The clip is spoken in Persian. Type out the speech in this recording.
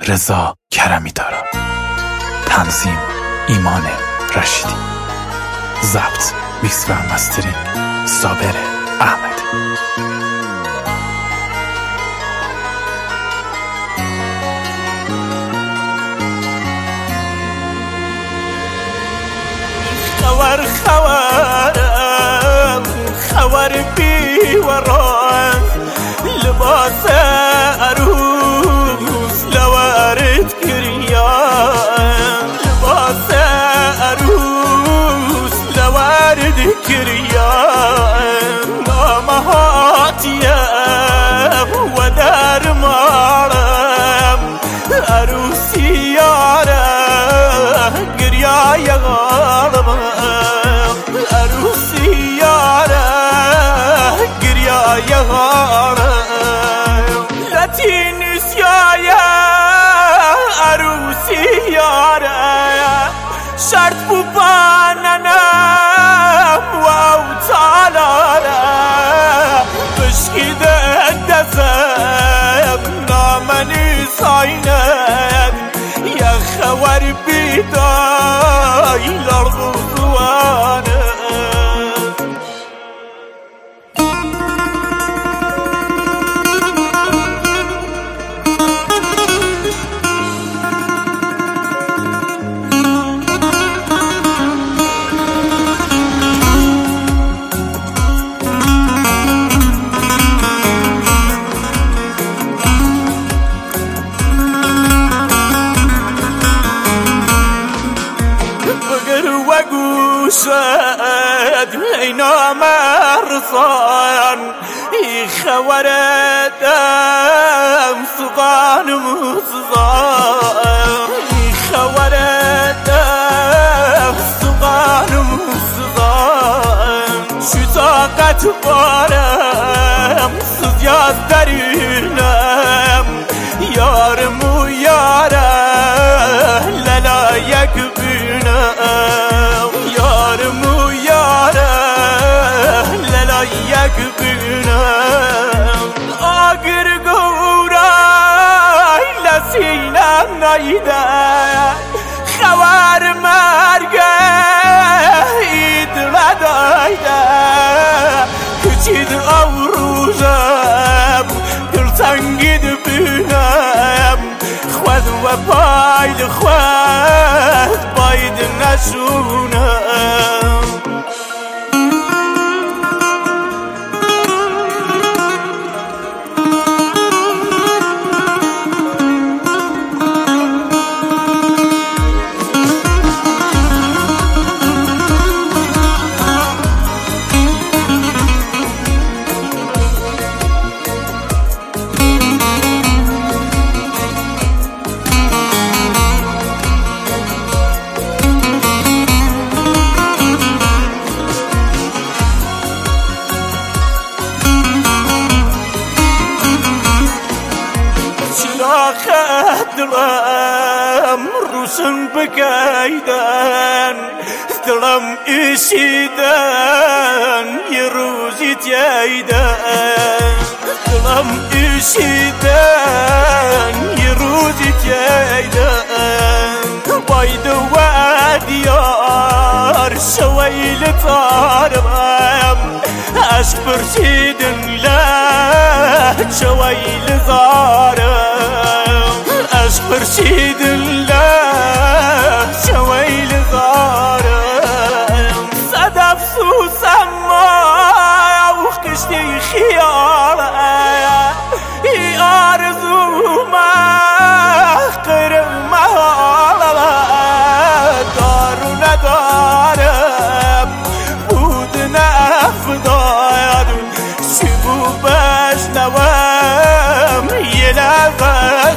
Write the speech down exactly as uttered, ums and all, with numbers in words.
رضا کرمی دارد. تنظیم ایمان رشیدی. ضبط میکس و مسترینگ صابر احمدی. خور خورم خور بی ورام لباس عروس لوارد كريان لباس عروس لوارد كريان مامهاتيا ودار مارم عروسي يارا قريا يا غالب عروسي يارا قريا يا غالب لاتينس يا عروسي يارا شرط بباننا واو تعالى بشكي دزم نامني صاينب يا خوار بيداي الارض زوانا وقوشد اینا مرصان خوردم سقان مصزان خوردم سقان مصزان شو طاقت بارم سوزیاز درونم یارم و یاره للا یک بینم یارم و یاره للا یک بینم آگر گورای لسینم نایده خوار مرگه اید ردایده کچید آوروزم دلتنگید بینم خود و باید خود باید نشونم دلم روشن بکیدن دلم اشیدن یه روزی تیدن دلم اشیدن یه روزی تیدن باید و دیار شویل تارم عشق برشیدن لا شویل زارم عشق برشید الله شویل زارم صدف سوسم ما اوخ کشتی خیاله ای آرزو ما قرم محاله دارو ندارم بود نفدار شبو بشنوم یه نفر